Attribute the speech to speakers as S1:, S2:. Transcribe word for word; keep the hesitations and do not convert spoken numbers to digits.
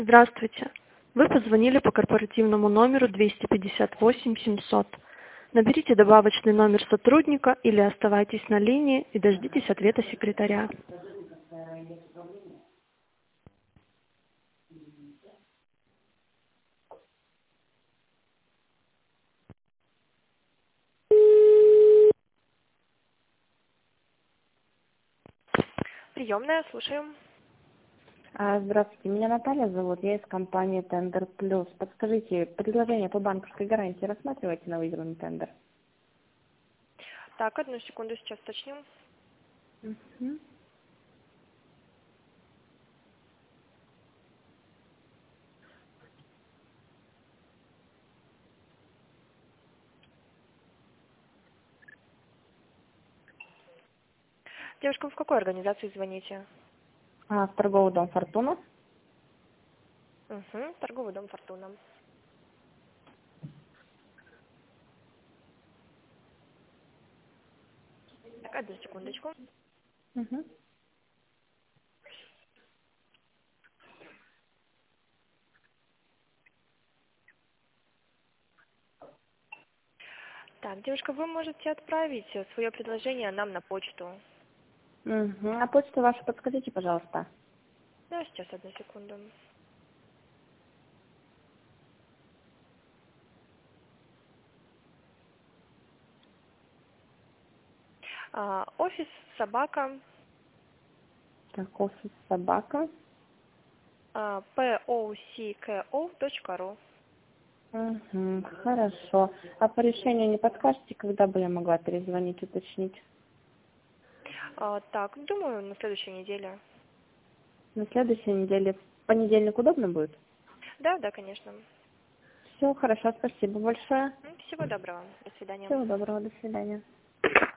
S1: Здравствуйте. Вы позвонили по корпоративному номеру двести пятьдесят восемь семьсот. Наберите добавочный номер сотрудника или оставайтесь на линии и дождитесь ответа секретаря. Приемная, слушаем.
S2: А, Здравствуйте, меня Наталья зовут, я из компании Tender Plus. Подскажите, предложение по банковской гарантии рассматриваете на выигранный тендер?
S1: Так, одну секунду, сейчас уточним.
S2: Мгм.
S1: Девушка, вы в какой организации звоните?
S2: А, в торговый дом «Фортуна».
S1: Угу, торговый дом «Фортуна». Так, одну секундочку.
S2: Мгм.
S1: Так, девушка, вы можете отправить свое предложение нам на почту.
S2: Мгм. А почту вашу подскажите, пожалуйста.
S1: Да, сейчас, одну секунду. А, офис собака
S2: Так, офис собака.
S1: а, поуко точка ру.
S2: Угу. Хорошо. А по решению не подскажете, когда бы я могла перезвонить, уточнить?
S1: А, так, думаю, на следующей неделе.
S2: На следующей неделе, в понедельник удобно будет?
S1: Да, да, конечно.
S2: Все, хорошо, спасибо большое.
S1: М, Всего доброго. До свидания.
S2: Всего доброго, до свидания.